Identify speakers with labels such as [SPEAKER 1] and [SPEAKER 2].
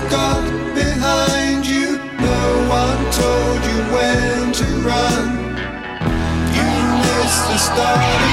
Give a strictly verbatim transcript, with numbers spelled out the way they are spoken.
[SPEAKER 1] got behind you. No one told you when to run. You missed the start